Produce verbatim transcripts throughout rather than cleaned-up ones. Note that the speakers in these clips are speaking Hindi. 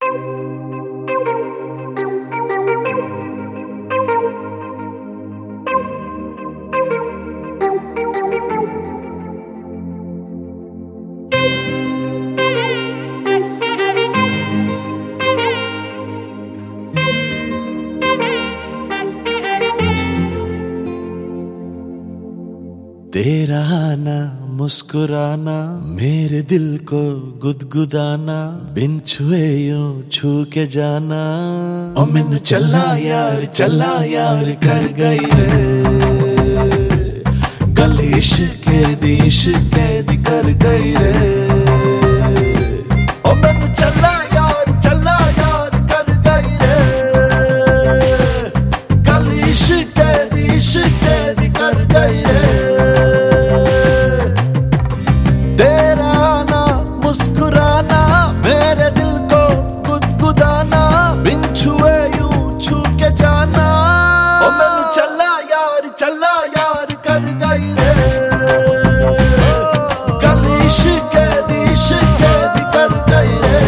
तेरा आना मुस्कुराना मेरे दिल को गुदगुदाना बिन छुए यूं छू के जाना ओ मैनू चला यार चला यार कर गई रे गल इश्क दी इश्क दी कर गई रे ओ मैनू चला यार चला यार कर गई रे गल इश्क दी इश्क दी कर गई रे मुस्कुराना मेरे दिल को गुदगुदाना बिन छुए यूं छू के जाना ओ मैनू चला यार चला यार कर गई रे गल इश्क दी इश्क दी कर गई रे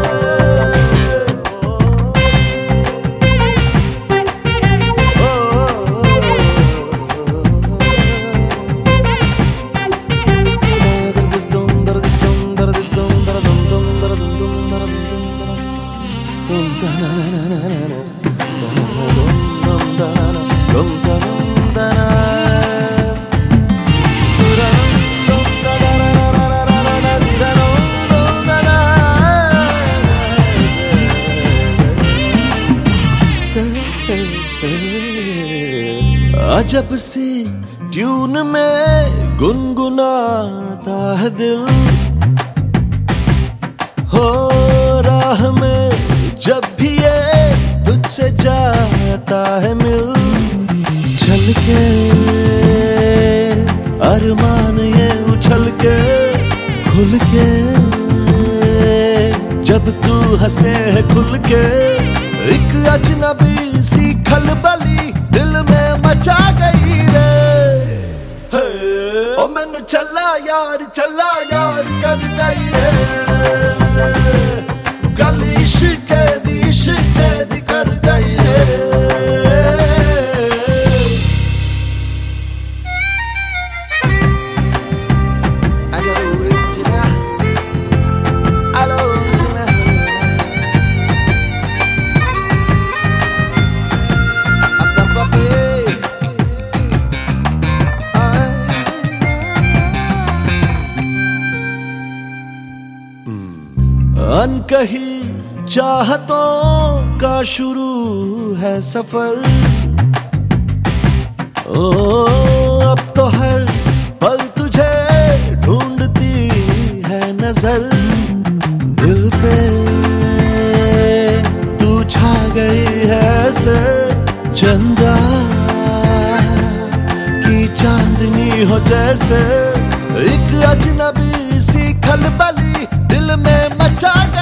अजब सी ट्यून में गुनगुनाता है दिल हो राह में जब भी ये तुझसे जाता है मिल चल के अरमान ये उछल के खुल के जब तू हंसे है खुल के एक अजनबी सी खलबली दिल में मचा गई रे ओ मैनू चला यार चला यार कर गई रे गल इश्क दी इश्क दी कर गई रे अनकही चाहतों का शुरू है सफर ओ अब तो हर पल तुझे ढूंढती है नजर दिल पे तू छा गई है ऐसे चंदा की चांदनी हो जैसे एक अजनबी सी खलबली दिल में मचा